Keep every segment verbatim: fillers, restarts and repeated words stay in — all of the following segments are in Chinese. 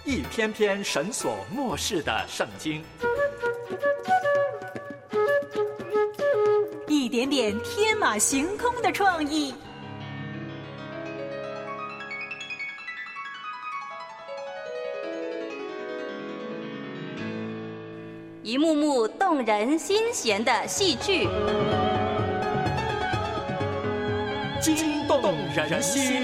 一篇篇神所默示的圣经， 一点点天马行空的创意， 一幕幕动人心弦的戏剧， 惊动人心。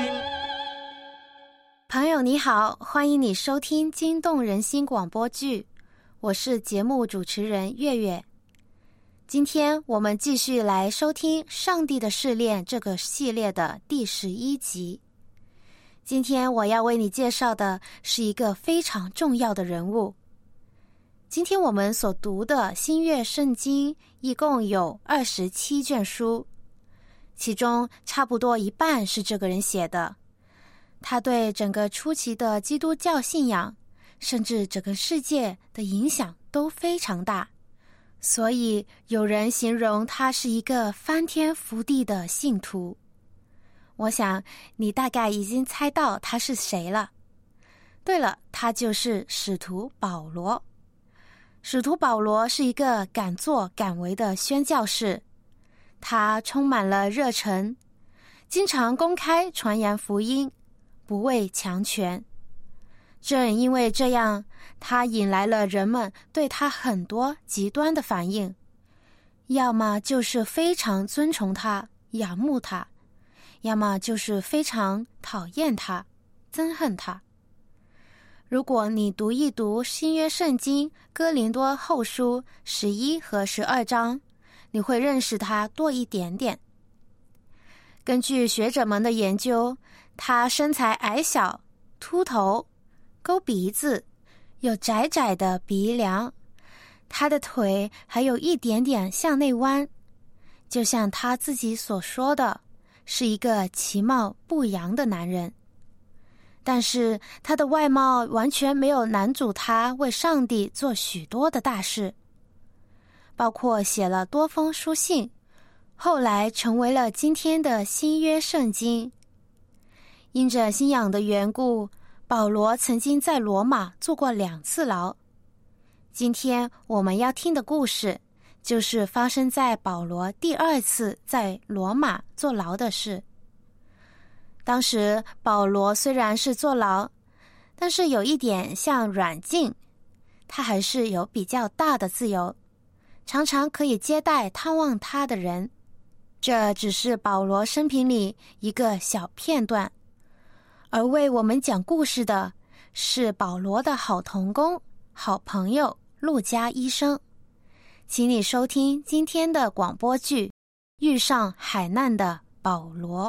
朋友你好，欢迎你收听惊动人心广播剧，我是节目主持人月月。今天我们继续来收听《上帝的试炼》这个系列的第十一集。今天我要为你介绍的是一个非常重要的人物。今天我们所读的新约圣经一共有二十七卷书，其中差不多一半是这个人写的。他对整个初期的基督教信仰，甚至整个世界的影响都非常大，所以有人形容他是一个翻天覆地的信徒。我想你大概已经猜到他是谁了。对了，他就是使徒保罗。使徒保罗是一个敢作敢为的宣教士，他充满了热忱，经常公开传扬福音，不畏强权。正因为这样，他引来了人们对他很多极端的反应，要么就是非常尊崇他、仰慕他，要么就是非常讨厌他、憎恨他。如果你读一读新约圣经哥林多后书十一和十二章，你会认识他多一点点。根据学者们的研究，他身材矮小、秃头、勾鼻子，有窄窄的鼻梁，他的腿还有一点点向内弯，就像他自己所说的，是一个其貌不扬的男人。但是他的外貌完全没有拦阻他为上帝做许多的大事，包括写了多封书信，后来成为了今天的新约圣经。因着信仰的缘故，保罗曾经在罗马坐过两次牢。今天我们要听的故事，就是发生在保罗第二次在罗马坐牢的事。当时保罗虽然是坐牢，但是有一点像软禁，他还是有比较大的自由，常常可以接待探望他的人。这只是保罗生平里一个小片段，而为我们讲故事的是保罗的好同工、好朋友路加医生。请你收听今天的广播剧《遇上海难的保罗》。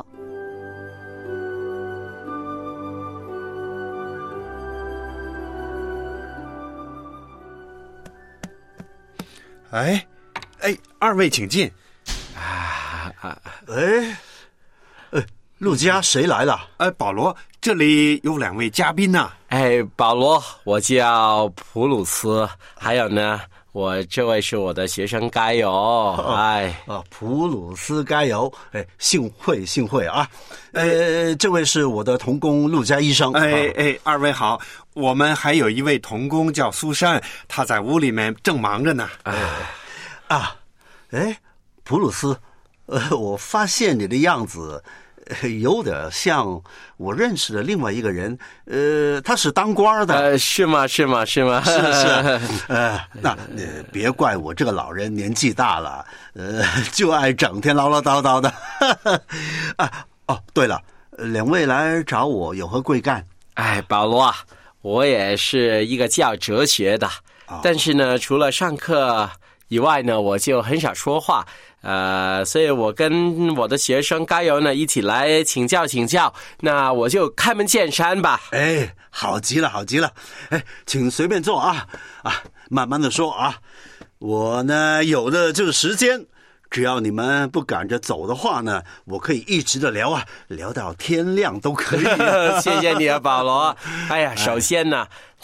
哎，哎，二位请进。啊啊，哎，哎，陆家谁来了？ 哎，保罗，这里有两位嘉宾呢、啊。 哎，保罗，我叫普鲁斯，还有呢，我这位是我的学生该友。哦、哎， 啊，普鲁斯该友，哎，幸会幸会啊！呃，这位是我的同工陆家医生。 哎哎，二位好。我们还有一位同工叫苏珊，她在屋里面正忙着呢。 哎啊，哎，普鲁斯，呃，我发现你的样子、呃、有点像我认识的另外一个人，呃，他是当官的。 呃，是吗？是吗？是吗？ 是是。呃，那、呃、别怪我这个老人年纪大了，呃，就爱整天唠唠叨叨的。啊，哦，对了，两位来找我有何贵干？ 哎，保罗啊。我也是一个教哲学的，但是呢，除了上课以外呢，我就很少说话，呃，所以我跟我的学生该友呢一起来请教请教，那我就开门见山吧。 哎，好极了，好极了，哎，请随便坐啊啊，慢慢的说啊，我呢有的就是时间。只要你们不赶着走的话呢，我可以一直的聊啊，聊到天亮都可以、啊。 谢谢你啊，保罗。哎呀，首先呢，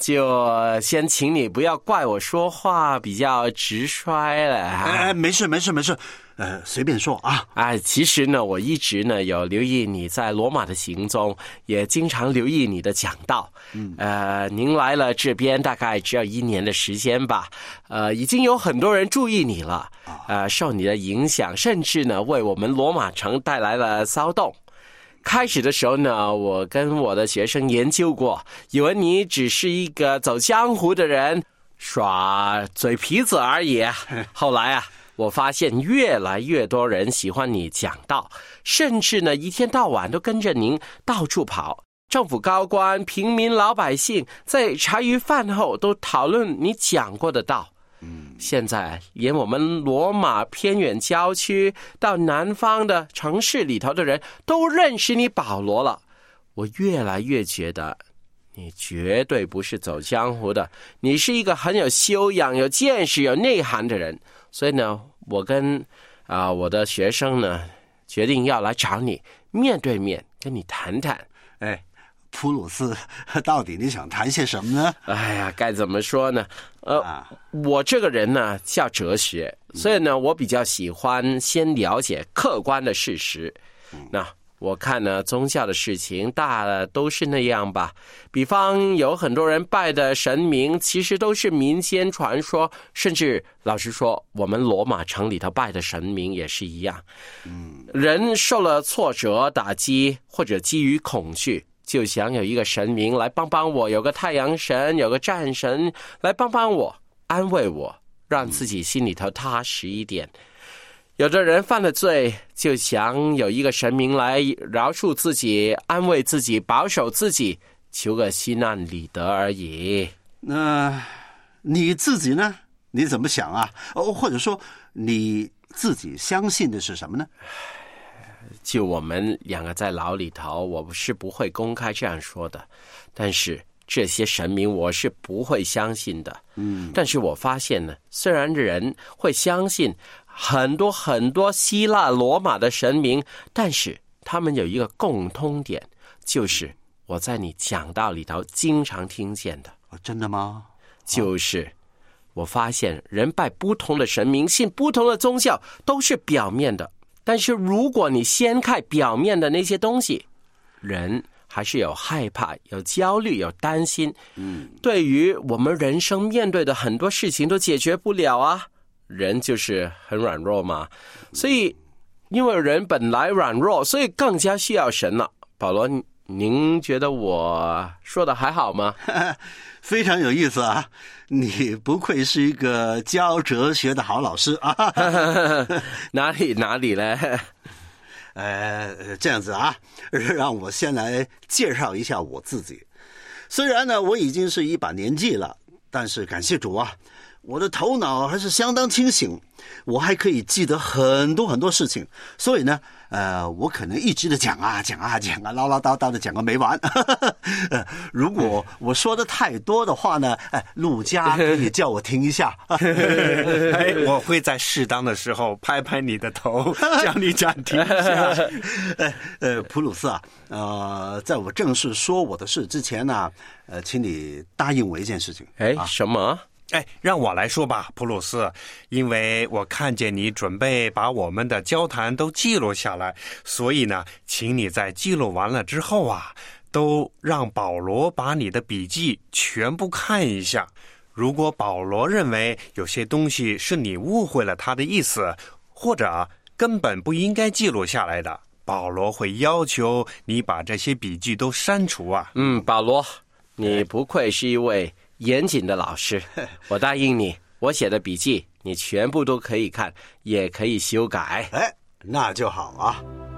就先请你不要怪我说话比较直率了。 哎，没事没事没事，呃，随便说啊。 啊，其实呢，我一直呢有留意你在罗马的行踪，也经常留意你的讲道。嗯，呃，您来了这边大概只有一年的时间吧，呃，已经有很多人注意你了，呃，受你的影响，甚至呢为我们罗马城带来了骚动。开始的时候呢，我跟我的学生研究过，以为你只是一个走江湖的人，耍嘴皮子而已。后来啊，我发现越来越多人喜欢你讲道，甚至呢一天到晚都跟着您到处跑。政府高官、平民老百姓在茶余饭后都讨论你讲过的道。现在连我们罗马偏远郊区到南方的城市里头的人都认识你保罗了。我越来越觉得你绝对不是走江湖的，你是一个很有修养、有见识、有内涵的人。所以呢，我跟啊、呃、我的学生呢决定要来找你，面对面跟你谈谈。 哎，普鲁斯，到底你想谈些什么呢？ 哎呀，该怎么说呢？呃， 啊、 我这个人呢叫哲学，所以呢，我比较喜欢先了解客观的事实。嗯、那我看呢，宗教的事情大的都是那样吧。比方有很多人拜的神明，其实都是民间传说，甚至老实说，我们罗马城里头拜的神明也是一样。嗯，人受了挫折、打击，或者基于恐惧，就想有一个神明来帮帮我，有个太阳神，有个战神来帮帮我，安慰我，让自己心里头踏实一点。有的人犯了罪，就想有一个神明来饶恕自己，安慰自己，保守自己，求个心安理得而已。 那你自己呢？你怎么想啊？哦，或者说你自己相信的是什么呢？ 就我们两个在牢里头，我是不会公开这样说的，但是这些神明我是不会相信的。嗯，但是我发现呢，虽然人会相信很多很多希腊罗马的神明，但是他们有一个共通点，就是我在你讲道里头经常听见的。 哦，真的吗？ 就是我发现人拜不同的神明，信不同的宗教，都是表面的，但是如果你掀开表面的那些东西，人还是有害怕、有焦虑、有担心。嗯，对于我们人生面对的很多事情都解决不了啊。人就是很软弱嘛，所以因为人本来软弱，所以更加需要神了。保罗，您觉得我说的还好吗？ 非常有意思啊！你不愧是一个教哲学的好老师啊！ 哪里哪里嘞？ 呃，这样子啊，让我先来介绍一下我自己。虽然呢，我已经是一把年纪了，但是感谢主啊，我的头脑还是相当清醒，我还可以记得很多很多事情，所以呢，呃，我可能一直的讲啊讲啊讲啊，唠唠叨叨的讲个没完。呃，如果我说的太多的话呢，哎，陆家可以叫我停一下。 哎，我会在适当的时候拍拍你的头，叫你暂停一下。 呃呃，普鲁斯啊，呃，在我正式说我的事之前呢，呃，请你答应我一件事情。 哎， 啊、 什么？ 哎，让我来说吧，普鲁斯，因为我看见你准备把我们的交谈都记录下来，所以呢，请你在记录完了之后啊，都让保罗把你的笔记全部看一下。如果保罗认为有些东西是你误会了他的意思，或者根本不应该记录下来的，保罗会要求你把这些笔记都删除啊。 嗯，保罗，你不愧是一位严谨的老师，我答应你，我写的笔记你全部都可以看，也可以修改。 哎，那就好啊。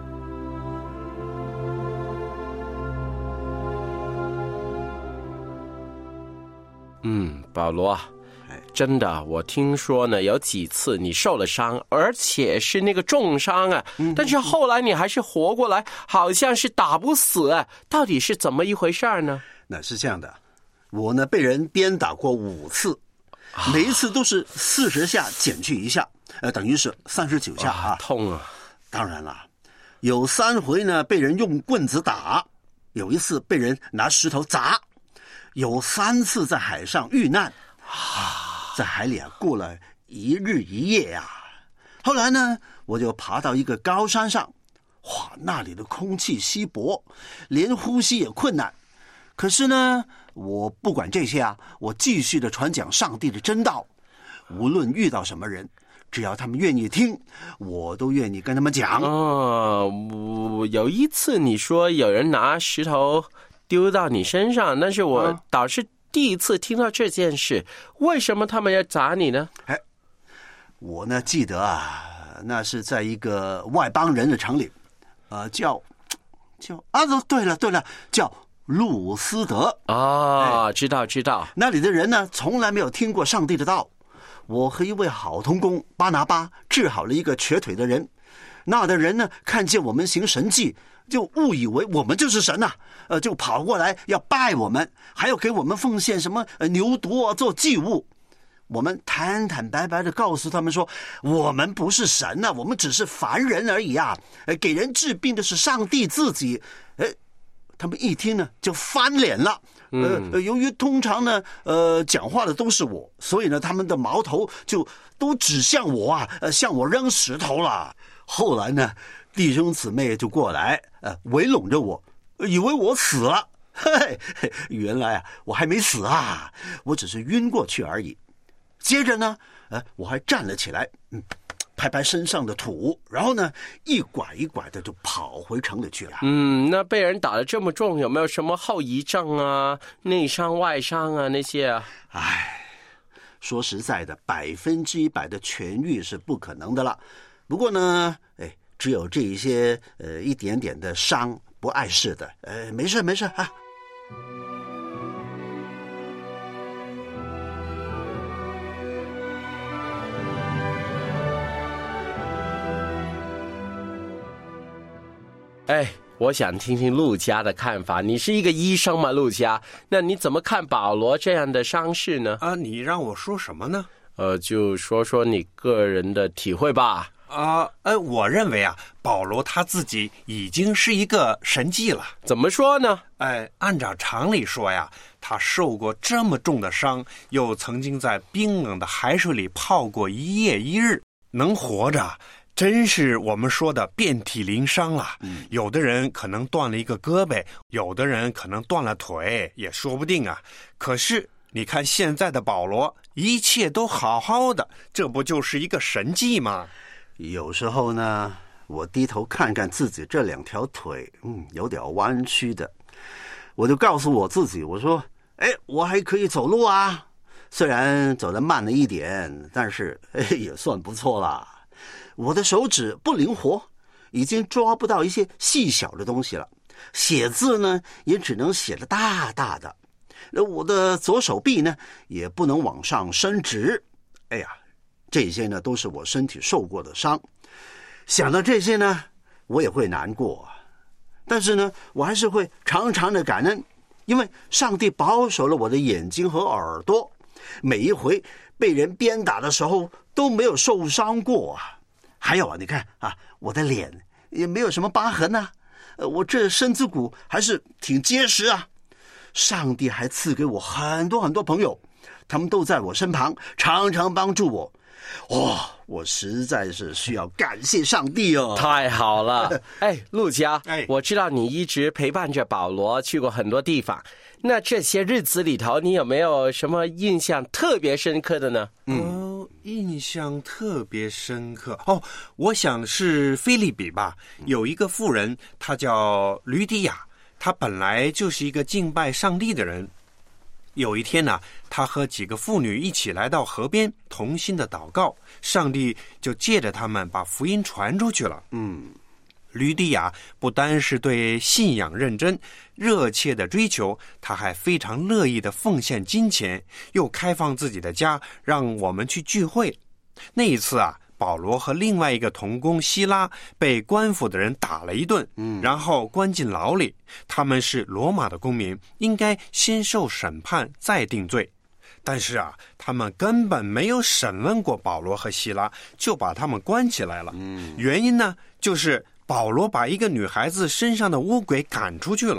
嗯，保罗，真的，我听说呢，有几次你受了伤，而且是那个重伤啊，嗯、但是后来你还是活过来，好像是打不死啊，到底是怎么一回事呢？ 那是这样的。我呢被人鞭打过五次，每一次都是四十下减去一下，呃，等于是三十九下啊， 啊痛啊！ 当然了，有三回呢被人用棍子打，有一次被人拿石头砸， 有三次在海上遇难，啊，在海里啊过了一日一夜呀、啊。后来呢，我就爬到一个高山上，哇，那里的空气稀薄，连呼吸也困难。可是呢，我不管这些啊，我继续的传讲上帝的真道。无论遇到什么人，只要他们愿意听，我都愿意跟他们讲。 哦，我有一次你说有人拿石头丢到你身上，但是我倒是第一次听到这件事，为什么他们要砸你呢？ 哎，我呢记得啊，那是在一个外邦人的城里，呃，叫叫啊，对了对了，叫路斯德啊、哦，知道知道。 那里的人呢，从来没有听过上帝的道。我和一位好同工巴拿巴治好了一个瘸腿的人，那的人呢，看见我们行神迹，就误以为我们就是神呐、啊，呃，就跑过来要拜我们，还要给我们奉献什么呃牛犊啊做祭物。我们坦坦白白的告诉他们说，我们不是神呐、啊，我们只是凡人而已啊，呃，给人治病的是上帝自己。哎，他们一听呢，就翻脸了。呃，由于通常呢，呃，讲话的都是我，所以呢，他们的矛头就都指向我啊，呃，向我扔石头了。后来呢，弟兄姊妹就过来，呃，围拢着我，以为我死了。嘿嘿，原来啊，我还没死啊，我只是晕过去而已。接着呢，呃，我还站了起来，嗯，拍拍身上的土，然后呢，一拐一拐的就跑回城里去了。 嗯，那被人打得这么重，有没有什么后遗症啊、内伤、外伤啊那些啊？ 唉，说实在的，百分之一百的痊愈是不可能的了。不过呢，哎，只有这一些呃一点点的伤，不碍事的，呃，没事没事啊。 哎，我想听听陆家的看法。你是一个医生嘛，陆家？那你怎么看保罗这样的伤势呢？ 啊，你让我说什么呢？ 呃，就说说你个人的体会吧。 啊，呃，我认为啊，保罗他自己已经是一个神迹了。 怎么说呢？ 哎，按照常理说呀，他受过这么重的伤，又曾经在冰冷的海水里泡过一夜一日，能活着，真是我们说的遍体鳞伤了。嗯，有的人可能断了一个胳膊，有的人可能断了腿，也说不定啊。可是你看现在的保罗，一切都好好的，这不就是一个神迹吗？ 有时候呢，我低头看看自己这两条腿，嗯，有点弯曲的，我就告诉我自己，我说，哎，我还可以走路啊，虽然走得慢了一点，但是哎也算不错啦。我的手指不灵活，已经抓不到一些细小的东西了，写字呢也只能写得大大的，我的左手臂呢也不能往上伸直。哎呀，这些呢都是我身体受过的伤，想到这些呢我也会难过，但是呢我还是会常常的感恩，因为上帝保守了我的眼睛和耳朵，每一回被人鞭打的时候都没有受伤过啊。还有啊，你看啊，我的脸也没有什么疤痕啊，呃，我这身子骨还是挺结实啊。上帝还赐给我很多很多朋友，他们都在我身旁，常常帮助我。哇、哦，我实在是需要感谢上帝哦！ 太好了，哎，陆家， 哎， 我知道你一直陪伴着保罗去过很多地方，那这些日子里头，你有没有什么印象特别深刻的呢？ 嗯、哦，印象特别深刻哦，我想是腓立比吧，有一个妇人，她叫吕底亚，她本来就是一个敬拜上帝的人。有一天呢、啊，他和几个妇女一起来到河边，同心的祷告，上帝就借着他们把福音传出去了。 嗯， 吕底亚不单是对信仰认真、热切的追求，他还非常乐意的奉献金钱，又开放自己的家，让我们去聚会。那一次啊，保罗和另外一个同工希拉被官府的人打了一顿，嗯，然后关进牢里。他们是罗马的公民，应该先受审判再定罪。但是啊，他们根本没有审问过保罗和希拉，就把他们关起来了。嗯，原因呢，就是保罗把一个女孩子身上的污鬼赶出去了。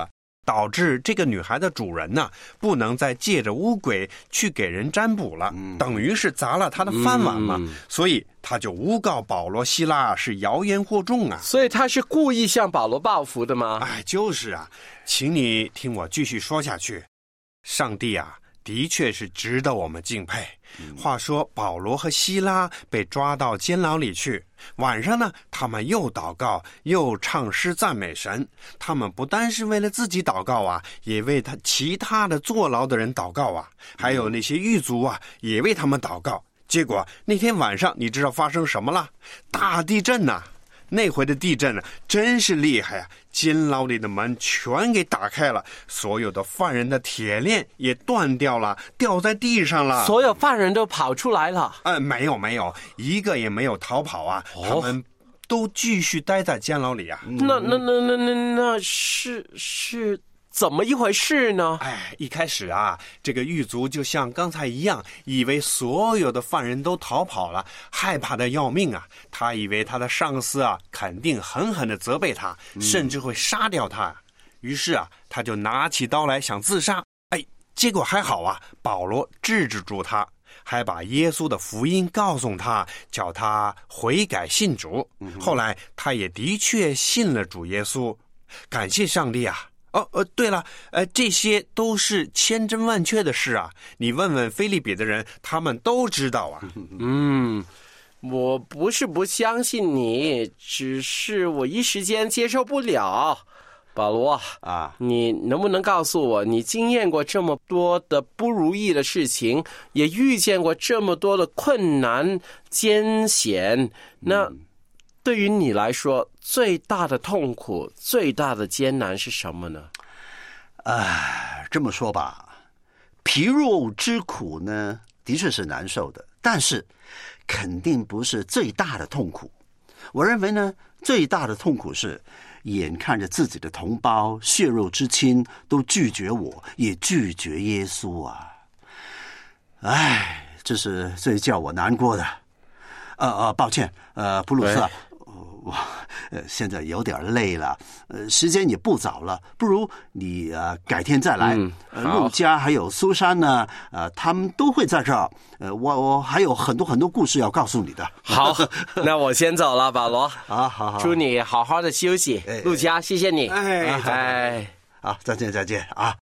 导致这个女孩的主人呢，不能再借着巫鬼去给人占卜了，嗯、等于是砸了他的饭碗嘛。嗯、所以他就诬告保罗、希拉是谣言惑众啊。 所以他是故意向保罗报复的吗？ 哎，就是啊，请你听我继续说下去。上帝啊，的确是值得我们敬佩。话说保罗和希拉被抓到监牢里去，晚上呢，他们又祷告又唱诗赞美神。他们不单是为了自己祷告啊，也为他其他的坐牢的人祷告啊，还有那些狱卒啊，也为他们祷告。结果那天晚上你知道发生什么了？大地震啊！那回的地震呢，真是厉害啊！监牢里的门全给打开了，所有的犯人的铁链也断掉了，掉在地上了。 所有犯人都跑出来了？ 呃，没有没有，一个也没有逃跑啊！哦、他们都继续待在监牢里啊。 那那那那那那是是怎么一回事呢？ 哎，一开始啊，这个狱卒就像刚才一样，以为所有的犯人都逃跑了，害怕的要命啊。他以为他的上司啊，肯定狠狠地责备他，甚至会杀掉他。于是啊，他就拿起刀来想自杀。哎，结果还好啊，保罗制止住他，还把耶稣的福音告诉他，叫他悔改信主。后来他也的确信了主耶稣，感谢上帝啊。哦，呃，对了，呃，这些都是千真万确的事啊！你问问腓立比的人，他们都知道啊。 嗯，我不是不相信你，只是我一时间接受不了。保罗啊，你能不能告诉我，你经验过这么多的不如意的事情，也遇见过这么多的困难艰险，那？嗯对于你来说，最大的痛苦、最大的艰难是什么呢？ 哎，这么说吧，皮肉之苦呢，的确是难受的，但是肯定不是最大的痛苦。我认为呢，最大的痛苦是眼看着自己的同胞、血肉之亲都拒绝我，也拒绝耶稣啊！哎，这是最叫我难过的。呃呃，抱歉，呃，普鲁斯啊。我呃现在有点累了，呃，时间也不早了，不如你呃改天再来。嗯、呃，陆家还有苏珊呢，呃，他们都会在这儿。呃，我我还有很多很多故事要告诉你的。 好，那我先走了，保罗。 好好好， 祝你好好的休息。哎、陆家，谢谢你。 哎哎， 好，再见再见啊。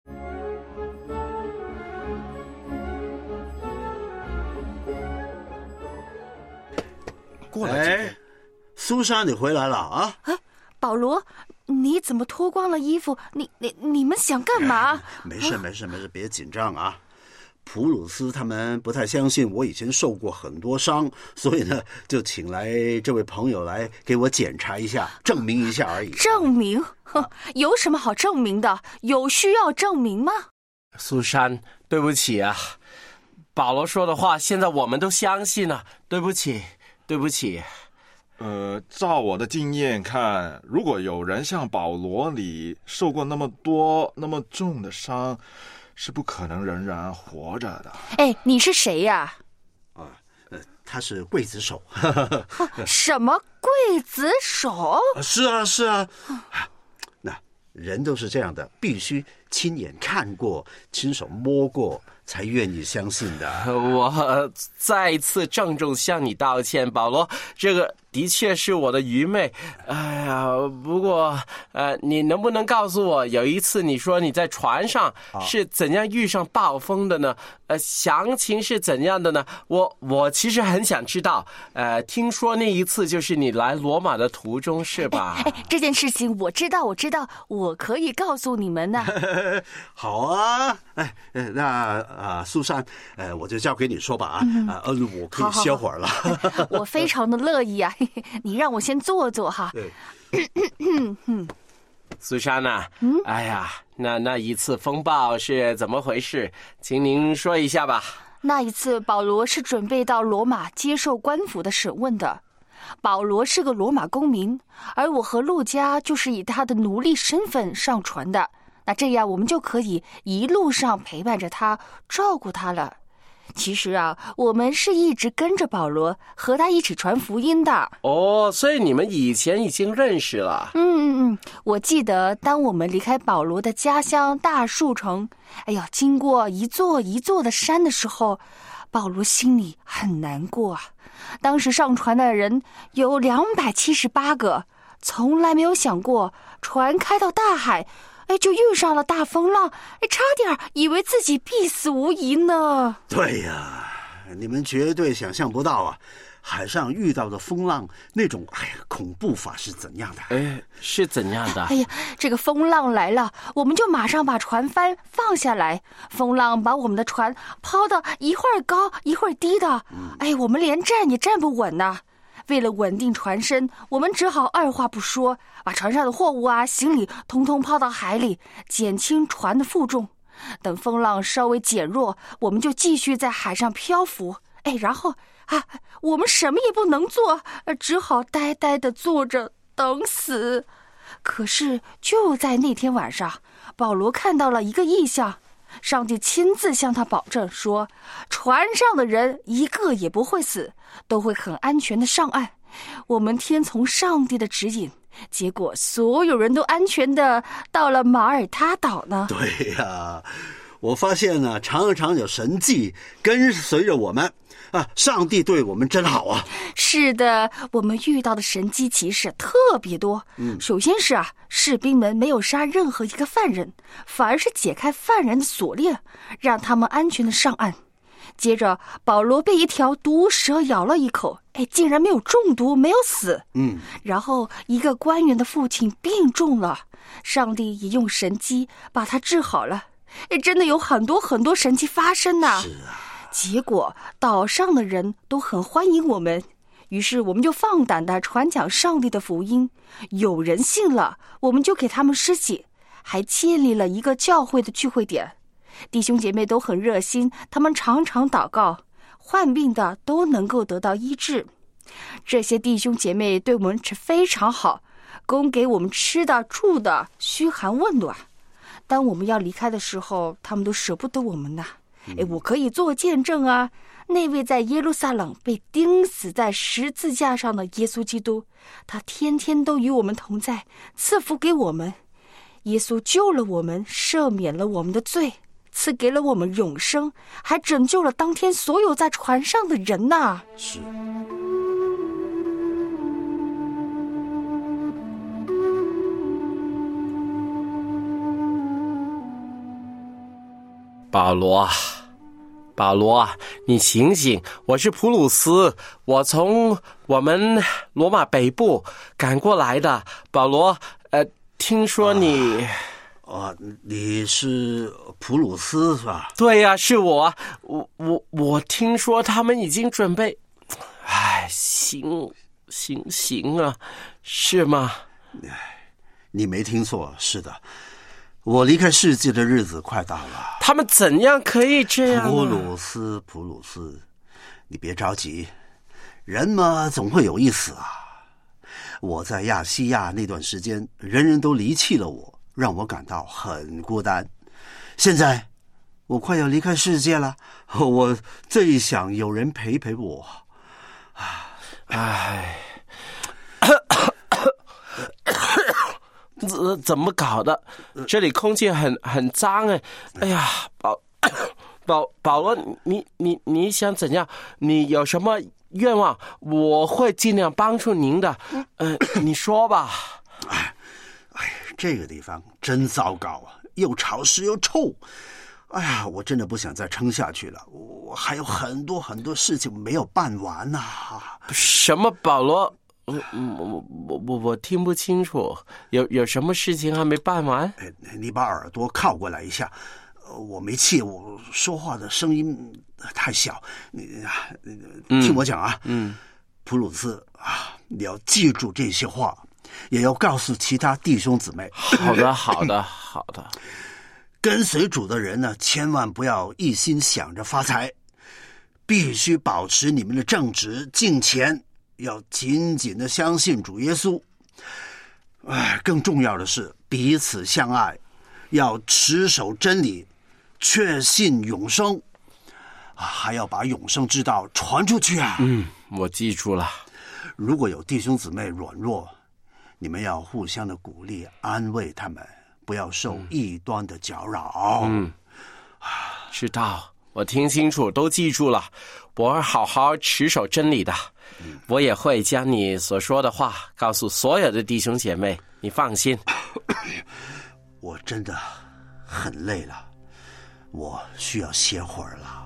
过来几天。 哎苏珊，你回来了啊！ 哎，保罗，你怎么脱光了衣服？你你你们想干嘛？ 没事没事没事，别紧张啊。普鲁斯他们不太相信我以前受过很多伤，所以呢，就请来这位朋友来给我检查一下，证明一下而已。 证明？哼，有什么好证明的？有需要证明吗？ 苏珊，对不起啊，保罗说的话，现在我们都相信了。对不起，对不起。 呃，照我的经验看，如果有人像保罗你受过那么多那么重的伤，是不可能仍然活着的。 哎，你是谁呀？ 啊，呃，他是刽子手。 什么刽子手？ 是啊，是啊。那人都是这样的，必须亲眼看过、亲手摸过，才愿意相信的。 我再一次郑重向你道歉，保罗，这个的确是我的愚昧。哎呀，不过呃，你能不能告诉我，有一次你说你在船上是怎样遇上暴风的呢？呃，详情是怎样的呢？我我其实很想知道。呃，听说那一次就是你来罗马的途中，是吧？ 哎，哎这件事情我知道，我知道，我可以告诉你们呢。 好啊，哎，那啊，苏珊，呃，我就交给你说吧啊，嗯、呃，我可以歇会儿了。 好好好我非常的乐意啊。你让我先坐坐哈。 对。 苏珊呐，嗯，哎呀，那那一次风暴是怎么回事？请您说一下吧。 那一次，保罗是准备到罗马接受官府的审问的。保罗是个罗马公民，而我和陆家就是以他的奴隶身份上船的。那这样我们就可以一路上陪伴着他，照顾他了。 其实啊，我们是一直跟着保罗，和他一起传福音的。 哦，所以你们以前已经认识了。 嗯嗯嗯，我记得当我们离开保罗的家乡大树城，哎呀，经过一座一座的山的时候，保罗心里很难过啊。当时上船的人有两百七十八个，从来没有想过船开到大海，哎，就遇上了大风浪，哎，差点以为自己必死无疑呢。 对呀，你们绝对想象不到啊，海上遇到的风浪那种哎呀恐怖法是怎样的？ 哎，是怎样的？ 哎呀，这个风浪来了，我们就马上把船帆放下来，风浪把我们的船抛得一会儿高一会儿低的，哎，我们连站也站不稳呐。为了稳定船身，我们只好二话不说，把船上的货物啊、行李通通抛到海里，减轻船的负重。等风浪稍微减弱，我们就继续在海上漂浮。哎，然后啊，我们什么也不能做，只好呆呆地坐着等死。可是就在那天晚上，保罗看到了一个异象。上帝亲自向他保证说，船上的人一个也不会死，都会很安全的上岸。我们听从上帝的指引，结果所有人都安全的到了马耳他岛呢。 对呀，我发现呢，常常有神迹跟随着我们啊，上帝对我们真好啊。 是的，我们遇到的神迹奇事特别多。嗯，首先是啊，士兵们没有杀任何一个犯人，反而是解开犯人的锁链，让他们安全的上岸。接着，保罗被一条毒蛇咬了一口，哎，竟然没有中毒，没有死。 嗯， 然后一个官员的父亲病重了，上帝也用神迹把他治好了。哎，真的有很多很多神迹发生呢。 是啊。 结果岛上的人都很欢迎我们，于是我们就放胆地传讲上帝的福音。有人信了，我们就给他们施洗，还建立了一个教会的聚会点。弟兄姐妹都很热心，他们常常祷告，患病的都能够得到医治。这些弟兄姐妹对我们非常好，供给我们吃的住的，嘘寒问暖。当我们要离开的时候，他们都舍不得我们呐。哎，我可以做见证啊！那位在耶路撒冷被钉死在十字架上的耶稣基督，他天天都与我们同在，赐福给我们。耶稣救了我们，赦免了我们的罪，赐给了我们永生，还拯救了当天所有在船上的人呐！ 是。 保罗，保罗，你醒醒！我是普鲁斯，我从我们罗马北部赶过来的。保罗，呃，听说你…… 啊，你是普鲁斯是吧？ 对呀、啊，是我。我我我听说他们已经准备……哎，行行行啊，是吗？ 你没听错，是的。我离开世界的日子快到了。 他们怎样可以这样、啊？ 普鲁斯，普鲁斯，你别着急，人嘛总会有一死啊。我在亚细亚那段时间，人人都离弃了我，让我感到很孤单。现在我快要离开世界了，我最想有人陪陪我。 唉。怎怎么搞的？这里空气很很脏哎！哎呀，保保保罗，你你你想怎样？你有什么愿望？我会尽量帮助您的。呃，你说吧。 哎，哎，这个地方真糟糕啊，又潮湿又臭。哎呀，我真的不想再撑下去了。我还有很多很多事情没有办完呐、啊。 什么，保罗？我我我我我听不清楚，有有什么事情还没办完？ 你把耳朵靠过来一下，我没气，我说话的声音太小，你听我讲啊。 嗯，嗯普鲁斯啊，你要记住这些话，也要告诉其他弟兄姊妹。 好的，好的，好的。 跟随主的人呢，千万不要一心想着发财，必须保持你们的正直，敬虔。要紧紧的相信主耶稣，哎，更重要的是彼此相爱，要持守真理，确信永生。啊， 还要把永生之道传出去啊。 嗯，我记住了。 如果有弟兄姊妹软弱，你们要互相的鼓励安慰他们，不要受异端的搅扰。 嗯，知道，我听清楚，都记住了，我会好好持守真理的。嗯、我也会将你所说的话告诉所有的弟兄姐妹，你放心。 我真的很累了，我需要歇会儿了。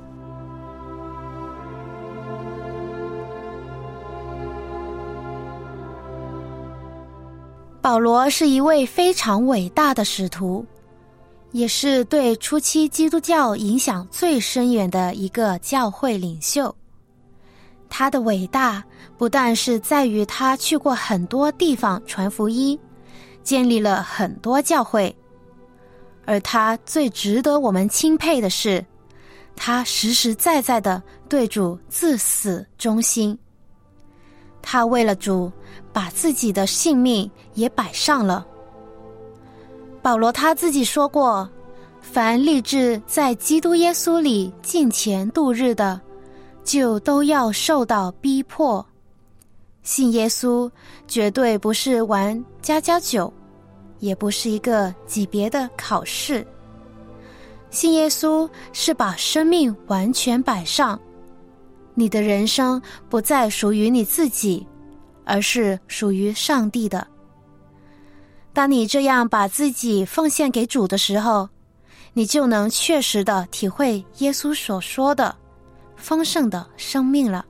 保罗是一位非常伟大的使徒，也是对初期基督教影响最深远的一个教会领袖。他的伟大不但是在于他去过很多地方传福音，建立了很多教会，而他最值得我们钦佩的是，他实实在在地对主自死忠心。他为了主把自己的性命也摆上了。保罗他自己说过，凡立志在基督耶稣里敬虔度日的，就都要受到逼迫。信耶稣绝对不是玩家家酒，也不是一个级别的考试。信耶稣是把生命完全摆上，你的人生不再属于你自己，而是属于上帝的。当你这样把自己奉献给主的时候，你就能确实地体会耶稣所说的丰盛的生命了。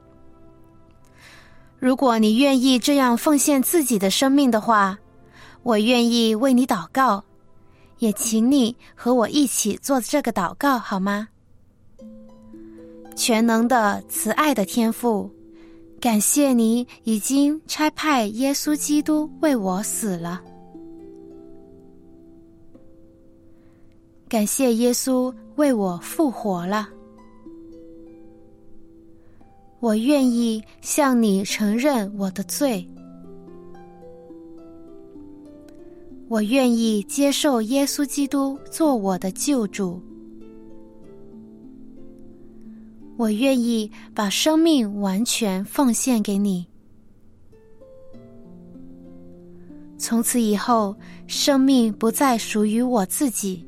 如果你愿意这样奉献自己的生命的话，我愿意为你祷告，也请你和我一起做这个祷告好吗？全能的慈爱的天父，感谢你已经差派耶稣基督为我死了。感谢耶稣为我复活了。我愿意向你承认我的罪。我愿意接受耶稣基督做我的救主。我愿意把生命完全奉献给你。从此以后，生命不再属于我自己，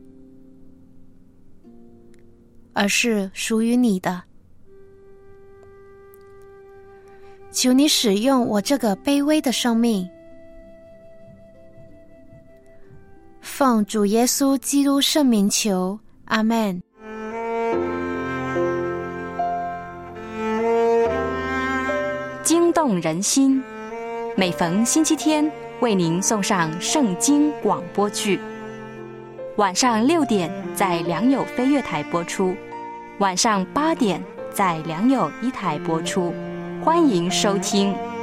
而是属于你的。求你使用我这个卑微的生命，奉主耶稣基督圣名求，阿们。 惊动人心，每逢星期天为您送上圣经广播剧，晚上六点在良友飞跃台播出，晚上八点在良友一台播出，欢迎收听。